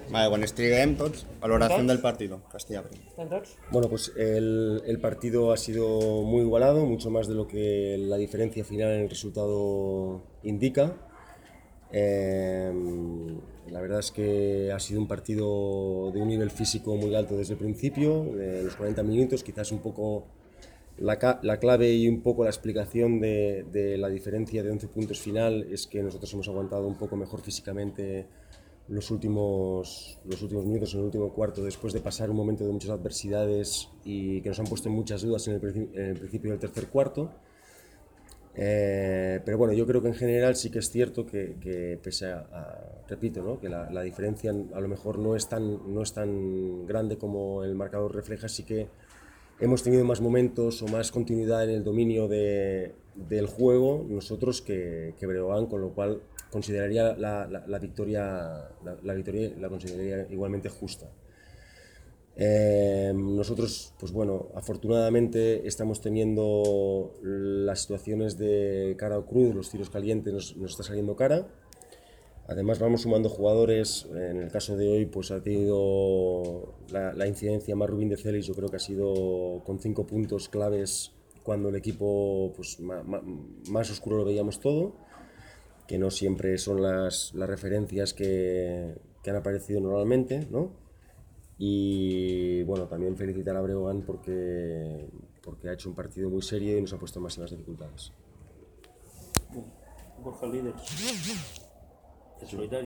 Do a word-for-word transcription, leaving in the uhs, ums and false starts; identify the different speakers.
Speaker 1: Vale, quan estiguem tots, valoración del partido. Castilla primero.
Speaker 2: ¿Están todos?
Speaker 3: Bueno, pues el, el partido ha sido muy igualado, mucho más de lo que la diferencia final en el resultado indica. Eh, la verdad es que ha sido un partido de un nivel físico muy alto desde el principio, de los cuarenta minutos, quizás un poco la, la clave y un poco la explicación de, de la diferencia de once puntos final es que nosotros hemos aguantado un poco mejor físicamente los últimos, los últimos minutos, en el último cuarto, después de pasar un momento de muchas adversidades y que nos han puesto muchas dudas en el, en el principio del tercer cuarto. Eh, pero bueno, yo creo que en general sí que es cierto que, que pese a, a repito, ¿no? que la, la diferencia a lo mejor no es, tan, no es tan grande como el marcador refleja, sí que hemos tenido más momentos o más continuidad en el dominio de, del juego nosotros que, que Breogán, con lo cual consideraría la, la, la victoria la, la victoria la consideraría igualmente justa. Eh, nosotros, pues bueno, afortunadamente estamos teniendo las situaciones de cara o cruz, los tiros calientes nos, nos está saliendo cara. Además vamos sumando jugadores, en el caso de hoy pues ha tenido la, la incidencia más Rubín de Celis, yo creo que ha sido con cinco puntos claves cuando el equipo pues más, más oscuro lo veíamos todo, que no siempre son las, las referencias que, que han aparecido normalmente, ¿no? Y bueno, también felicitar a Breogán porque, porque ha hecho un partido muy serio y nos ha puesto más en las dificultades.
Speaker 2: Borja líder. El solitario.